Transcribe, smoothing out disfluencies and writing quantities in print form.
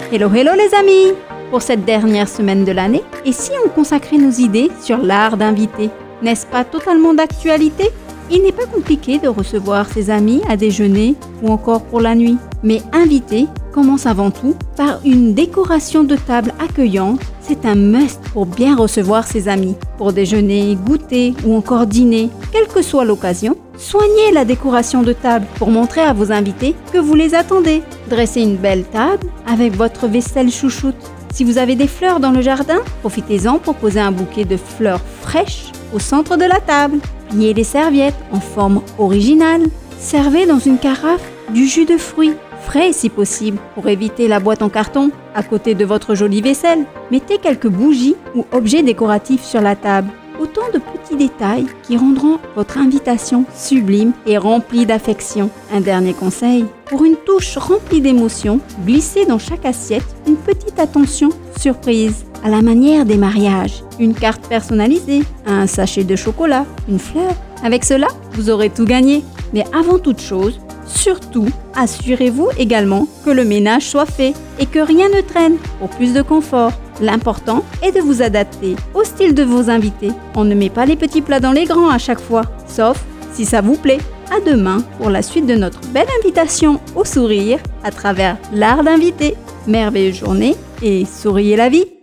Hello hello les amis! Pour cette dernière semaine de l'année, et si on consacrait nos idées sur l'art d'inviter? N'est-ce pas totalement d'actualité? Il n'est pas compliqué de recevoir ses amis à déjeuner ou encore pour la nuit. Mais inviter commence avant tout par une décoration de table accueillante. C'est un must pour bien recevoir ses amis. Pour déjeuner, goûter ou encore dîner, quelle que soit l'occasion, soignez la décoration de table pour montrer à vos invités que vous les attendez. Dressez une belle table avec votre vaisselle chouchoute. Si vous avez des fleurs dans le jardin, profitez-en pour poser un bouquet de fleurs fraîches au centre de la table. Pliez les serviettes en forme originale. Servez dans une carafe du jus de fruits, frais si possible, pour éviter la boîte en carton à côté de votre jolie vaisselle. Mettez quelques bougies ou objets décoratifs sur la table. Autant de petits détails qui rendront votre invitation sublime et remplie d'affection. Un dernier conseil, pour une touche remplie d'émotions, glissez dans chaque assiette une petite attention surprise, à la manière des mariages. Une carte personnalisée, un sachet de chocolat, une fleur. Avec cela, vous aurez tout gagné. Mais avant toute chose, surtout, assurez-vous également que le ménage soit fait et que rien ne traîne pour plus de confort. L'important est de vous adapter au style de vos invités. On ne met pas les petits plats dans les grands à chaque fois, sauf si ça vous plaît. À demain pour la suite de notre belle invitation au sourire à travers l'art d'inviter. Merveilleuse journée et souriez la vie!